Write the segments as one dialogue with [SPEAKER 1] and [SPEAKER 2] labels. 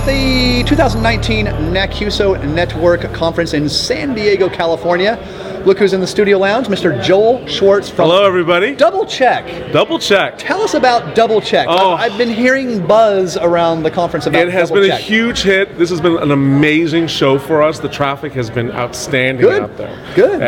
[SPEAKER 1] the 2019 NACUSO Network Conference in San Diego, California. Look who's in the studio lounge, Mr. Joel Schwartz from
[SPEAKER 2] Hello, everybody.
[SPEAKER 1] DoubleCheck.
[SPEAKER 2] DoubleCheck.
[SPEAKER 1] Tell us about DoubleCheck.
[SPEAKER 2] Oh.
[SPEAKER 1] I've been hearing buzz around the conference about
[SPEAKER 2] It has
[SPEAKER 1] DoubleCheck.
[SPEAKER 2] been a huge hit. This has been an amazing show for us. The traffic has been outstanding
[SPEAKER 1] Good.
[SPEAKER 2] out there.
[SPEAKER 1] Good.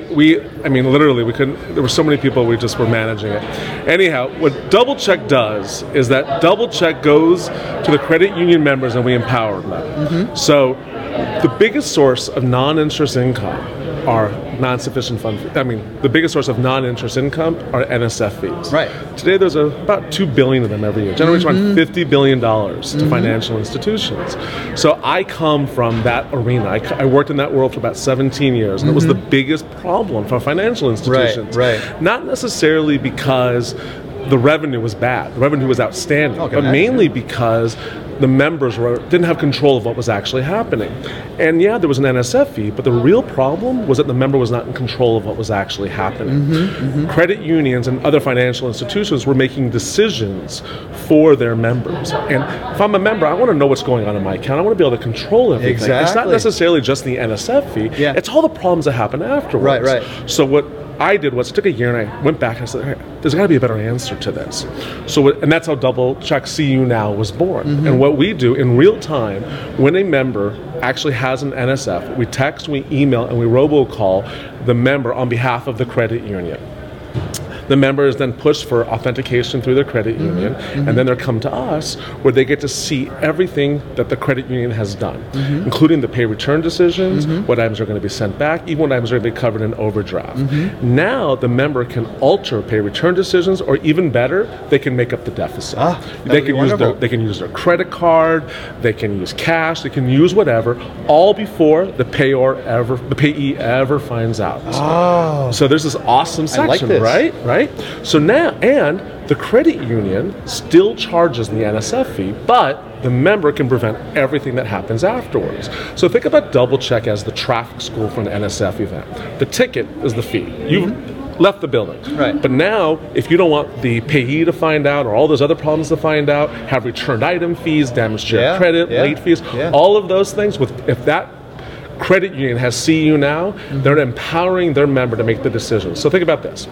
[SPEAKER 2] I mean, literally, we couldn't. There were so many people. We just were managing it. Anyhow, what DoubleCheck does is that DoubleCheck goes to the credit union members and we empower them.
[SPEAKER 1] Mm-hmm.
[SPEAKER 2] So, the biggest source of non-interest income are non-sufficient fund fees. I mean, the biggest source of non-interest income are NSF fees.
[SPEAKER 1] Right.
[SPEAKER 2] Today, there's about 2 billion of them every year. Generates around $50 billion to financial institutions. So I come from that arena. I worked in that world for about 17 years, and it was the biggest problem for financial institutions.
[SPEAKER 1] Right.
[SPEAKER 2] Not necessarily because the revenue was bad. The revenue was outstanding,
[SPEAKER 1] Okay,
[SPEAKER 2] but mainly because the members didn't have control of what was actually happening. And yeah, there was an NSF fee, but the real problem was that the member was not in control of what was actually happening. Credit unions and other financial institutions were making decisions for their members. And if I'm a member, I want to know what's going on in my account. I want to be able to control everything.
[SPEAKER 1] Exactly.
[SPEAKER 2] It's not necessarily just the NSF fee.
[SPEAKER 1] Yeah.
[SPEAKER 2] It's all the problems that happen afterwards.
[SPEAKER 1] Right.
[SPEAKER 2] So what I did was, it took a year and I went back and I said, hey, there's got to be a better answer to this. And that's how DoubleCheck See You Now was born. And what we do in real time, when a member actually has an NSF, we text, we email, and we robocall the member on behalf of the credit union. The member is then pushed for authentication through their credit union, and then they're come to us where they get to see everything that the credit union has done, including the pay return decisions, what items are going to be sent back, even what items are going to be covered in overdraft. Now the member can alter pay return decisions, or even better, they can make up the deficit. They can use their credit card, they can use cash, they can use whatever, all before the payee ever finds out. So there's this awesome section,
[SPEAKER 1] like this.
[SPEAKER 2] right? So now, and the credit union still charges the NSF fee, but the member can prevent everything that happens afterwards. So think about DoubleCheck as the traffic school for an NSF event. The ticket is the fee. You've left the building.
[SPEAKER 1] Right.
[SPEAKER 2] But now, if you don't want the payee to find out, or all those other problems to find out, have returned item fees, damaged your credit, late fees, all of those things, if that credit union has See You Now, they're empowering their member to make the decision. So think about this.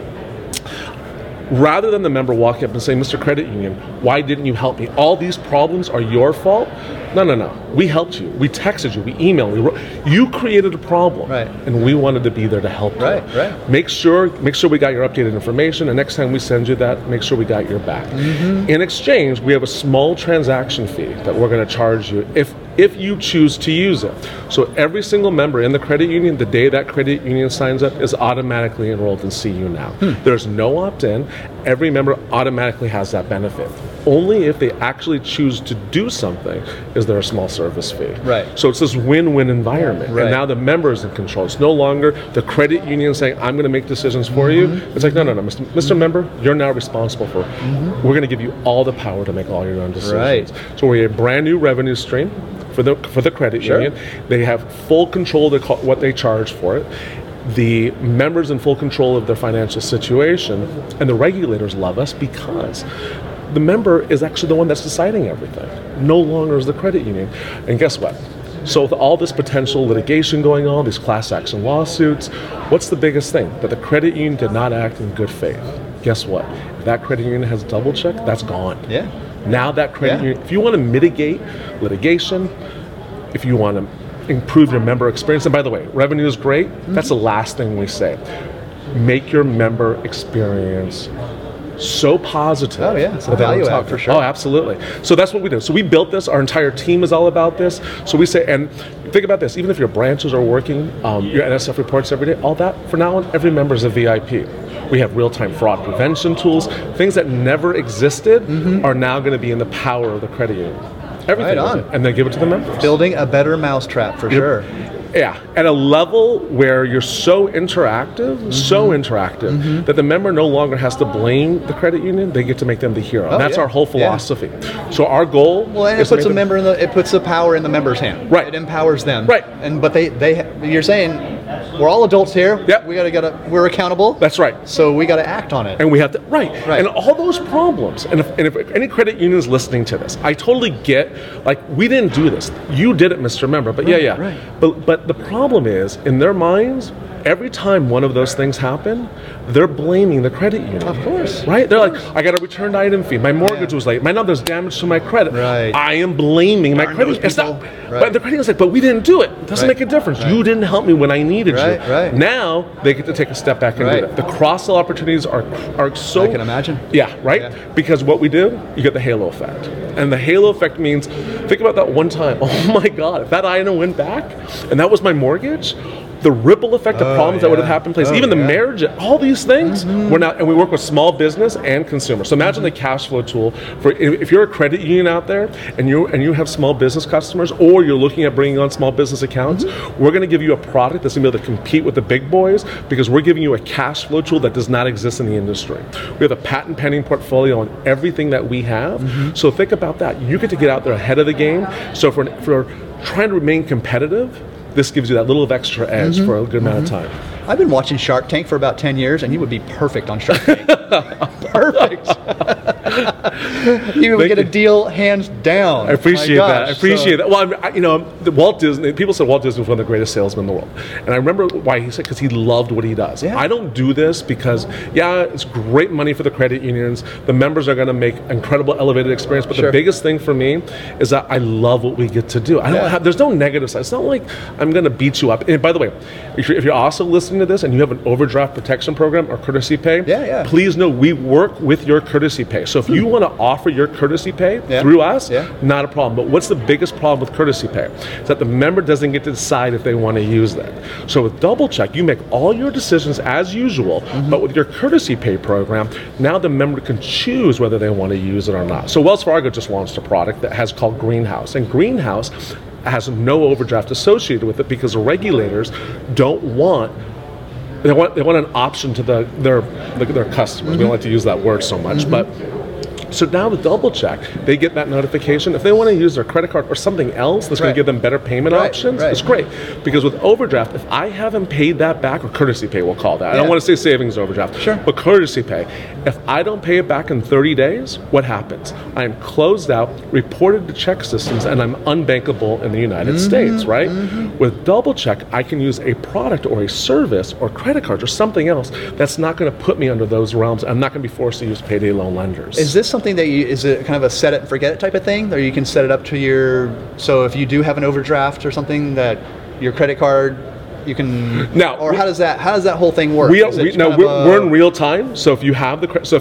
[SPEAKER 2] Rather than the member walking up and saying, Mr. Credit Union, why didn't you help me? All these problems are your fault? No. We helped you. We texted you. We emailed. We wrote. You created a problem, and we wanted to be there to help you.
[SPEAKER 1] Right.
[SPEAKER 2] Make sure we got your updated information, and next time we send you that, make sure we got your back. In exchange, we have a small transaction fee that we're going to charge you if you choose to use it. So every single member in the credit union, the day that credit union signs up, is automatically enrolled in See You Now. There's no opt-in. Every member automatically has that benefit. Only if they actually choose to do something is there a small service fee.
[SPEAKER 1] Right.
[SPEAKER 2] So it's this win-win environment. And now the member is in control. It's no longer the credit union saying, I'm going to make decisions for you. It's like, no, Mr. Member, you're now responsible for it. We're going to give you all the power to make all your own decisions. So we have a brand new revenue stream for the credit union. They have full control of what they charge for it. The members in full control of their financial situation, and the regulators love us because the member is actually the one that's deciding everything. No longer is the credit union. And guess what? So with all this potential litigation going on, these class action lawsuits, what's the biggest thing? That the credit union did not act in good faith. Guess what? If that credit union has DoubleCheck, that's gone. Now that credit union, if you want to mitigate litigation, if you want to improve your member experience, and by the way, revenue is great, that's the last thing we say. Make your member experience so positive.
[SPEAKER 1] It's a value add for sure.
[SPEAKER 2] Oh, absolutely. So that's what we do. So we built this. Our entire team is all about this. So we say, and think about this, even if your branches are working, your NSF reports every day, all that, for now on, every member is a VIP. We have real-time fraud prevention tools. Things that never existed are now going to be in the power of the credit union. Everything is it. And then give it to the members.
[SPEAKER 1] Building a better mousetrap for sure.
[SPEAKER 2] Yeah, at a level where you're so interactive, that the member no longer has to blame the credit union. They get to make them the hero. And that's our whole philosophy. So our goal
[SPEAKER 1] and it puts it puts the power in the member's hand.
[SPEAKER 2] Right.
[SPEAKER 1] It empowers them.
[SPEAKER 2] Right.
[SPEAKER 1] But you're saying we're all adults here.
[SPEAKER 2] Yep.
[SPEAKER 1] We're accountable.
[SPEAKER 2] That's right.
[SPEAKER 1] So we got to act on it.
[SPEAKER 2] And we have to, right.
[SPEAKER 1] Right.
[SPEAKER 2] And all those problems, and if any credit union is listening to this, I totally get, like, we didn't do this. You did it, Mr. Member, but yeah.
[SPEAKER 1] Right.
[SPEAKER 2] But the problem is, in their minds, every time one of those things happen, they're blaming the credit union.
[SPEAKER 1] Of course.
[SPEAKER 2] Right? They're like, I got a returned item fee. My mortgage was late. Now there's damage to my credit.
[SPEAKER 1] Right.
[SPEAKER 2] I am blaming my credit. It's not. But the credit union's like, but we didn't do it. It doesn't make a difference. You didn't help me when I needed you.
[SPEAKER 1] Right.
[SPEAKER 2] Now they get to take a step back and do that. The cross-sell opportunities are so.
[SPEAKER 1] I can imagine.
[SPEAKER 2] Yeah, right? Yeah. Because what we do, you get the halo effect. And the halo effect means, think about that one time. Oh my God, if that item went back and that was my mortgage, the ripple effect of problems that would have happened in place, even the marriage, all these things, we're not, and we work with small business and consumer. So imagine the cash flow tool for if you're a credit union out there and you have small business customers, or you're looking at bringing on small business accounts, we're going to give you a product that's going to be able to compete with the big boys, because we're giving you a cash flow tool that does not exist in the industry. We have a patent pending portfolio on everything that we have. So think about that. You get to get out there ahead of the game. So if we're trying to remain competitive, this gives you that little extra edge for a good amount of time.
[SPEAKER 1] I've been watching Shark Tank for about 10 years, and you would be perfect on Shark Tank. Perfect. You would get a deal hands down.
[SPEAKER 2] I appreciate that. I appreciate that. Well, Walt Disney, people said Walt Disney was one of the greatest salesmen in the world. And I remember why he said, because he loved what he does. Yeah. I don't do this because, it's great money for the credit unions. The members are going to make incredible elevated experience. But the biggest thing for me is that I love what we get to do. There's no negative side. It's not like I'm going to beat you up. And by the way, if you're also listening to this and you have an overdraft protection program or courtesy pay, please know we work with your courtesy pay. So if you want to offer your courtesy pay through us, not a problem. But what's the biggest problem with courtesy pay? It's that the member doesn't get to decide if they want to use that. So with Double Check, you make all your decisions as usual, but with your courtesy pay program, now the member can choose whether they want to use it or not. So Wells Fargo just launched a product that has called Greenhouse, and Greenhouse has no overdraft associated with it because the regulators don't want. They want an option to their customers. We don't like to use that word so much, but so now with Double Check, they get that notification. If they want to use their credit card or something else that's going to give them better payment options, it's great. Because with overdraft, if I haven't paid that back, or courtesy pay, we'll call that. I don't want to say savings overdraft, but courtesy pay. If I don't pay it back in 30 days, what happens? I am closed out, reported to check systems, and I'm unbankable in the United States, right? With Double Check, I can use a product or a service or credit cards or something else that's not going to put me under those realms. I'm not going to be forced to use payday loan lenders.
[SPEAKER 1] Is this something that is it kind of a set it and forget it type of thing, or you can set it up to so if you do have an overdraft or something, that your credit card, you can now, or how does that whole thing work?
[SPEAKER 2] We're in real time. So if you have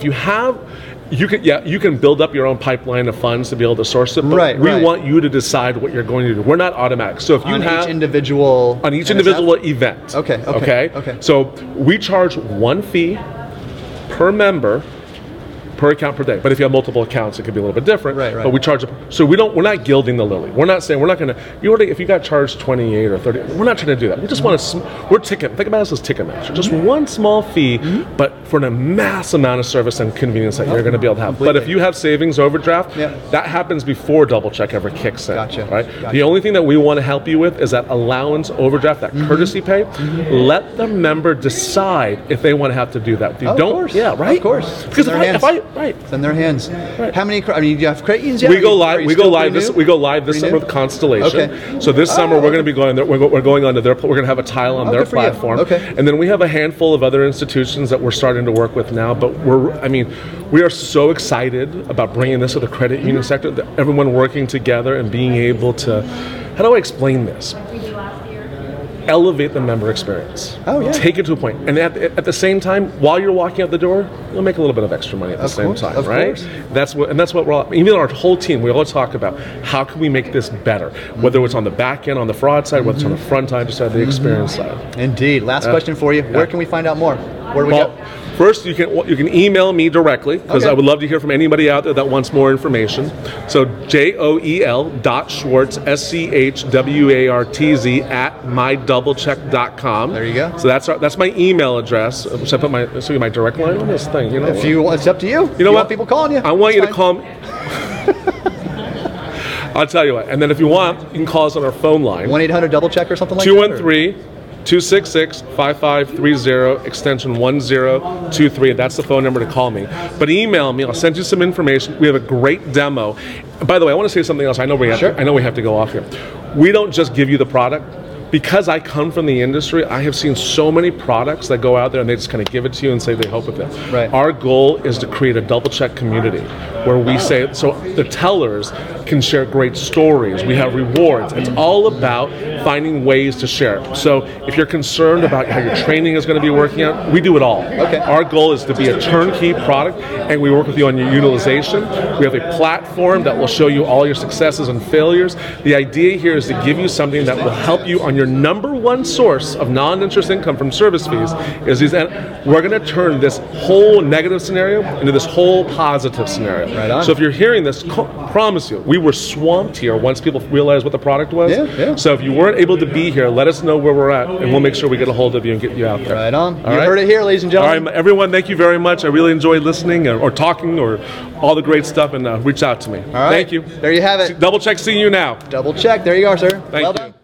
[SPEAKER 2] you can build up your own pipeline of funds to be able to source it, but we want you to decide what you're going to do. We're not automatic. So if you have
[SPEAKER 1] each individual
[SPEAKER 2] event. Okay. So we charge one fee per member per account per day. But if you have multiple accounts, it could be a little bit different. But we charge. So we're not gilding the lily. We're not saying we're not going to. If you got charged 28 or 30, we're not trying to do that. We just want to. Think about us as Ticketmaster. Just one small fee, but for a mass amount of service and convenience that you're going to be able to have. But if you have savings overdraft, that happens before Double Check ever kicks in. Right. The only thing that we want to help you with is that allowance overdraft, that courtesy pay. Let the member decide if they want to have to do that. If you don't,
[SPEAKER 1] of course.
[SPEAKER 2] Because
[SPEAKER 1] it's in their hands. How many? I mean, do you have credit unions yet?
[SPEAKER 2] We go live this summer with Constellation. So this summer we're going to be going there. We're going onto their. We're going to have a tile on their platform. And then we have a handful of other institutions that we're starting to work with now. But we are so excited about bringing this to the credit union sector. Everyone working together and being able to. How do I explain this? Elevate the member experience. Take it to a point. And at the same time, while you're walking out the door, you'll make a little bit of extra money at the same time, right? That's what we're all, even our whole team, we all talk about how can we make this better, whether it's on the back end, on the fraud side, whether it's on the front side, just on the experience side.
[SPEAKER 1] Indeed. Last question for you. Where can we find out more? Where do we go?
[SPEAKER 2] First, you can email me directly, because I would love to hear from anybody out there that wants more information. So joel.schwartz, SCHWARTZ @mydoublecheck.com.
[SPEAKER 1] There you go.
[SPEAKER 2] So that's my email address. Should I put my direct line on this thing?
[SPEAKER 1] It's up to you.
[SPEAKER 2] You know what?
[SPEAKER 1] Want people calling you.
[SPEAKER 2] I want you to call me. I'll tell you what. And then if you want, you can call us on our phone line.
[SPEAKER 1] 1-800-DOUBLE-CHECK or something like that?
[SPEAKER 2] 213 266-5530, extension 1023. That's the phone number to call me. But email me. I'll send you some information. We have a great demo. By the way, I want to say something else. I know we have to go off here. We don't just give you the product. Because I come from the industry, I have seen so many products that go out there and they just kind of give it to you and say they help with it.
[SPEAKER 1] Right.
[SPEAKER 2] Our goal is to create a double check community where we say, so the tellers can share great stories. We have rewards. It's all about finding ways to share. So if you're concerned about how your training is going to be working out, we do it all.
[SPEAKER 1] Okay.
[SPEAKER 2] Our goal is to be a turnkey product, and we work with you on your utilization. We have a platform that will show you all your successes and failures. The idea here is to give you something that will help you on your number one source of non-interest income from service fees. Is these, and we're going to turn this whole negative scenario into this whole positive scenario.
[SPEAKER 1] Right on.
[SPEAKER 2] So if you're hearing this, promise you, we were swamped here once people realized what the product was.
[SPEAKER 1] Yeah.
[SPEAKER 2] So if you weren't able to be here, let us know where we're at, and we'll make sure we get a hold of you and get you out there.
[SPEAKER 1] Right on.
[SPEAKER 2] All
[SPEAKER 1] You
[SPEAKER 2] right?
[SPEAKER 1] heard it here, ladies and gentlemen.
[SPEAKER 2] All right, everyone, thank you very much. I really enjoyed listening or talking or all the great stuff, and reach out to me.
[SPEAKER 1] All right.
[SPEAKER 2] Thank you.
[SPEAKER 1] There you have it.
[SPEAKER 2] Double check seeing you now.
[SPEAKER 1] Double check. There you are, sir.
[SPEAKER 2] Thank
[SPEAKER 1] well
[SPEAKER 2] you.
[SPEAKER 1] done.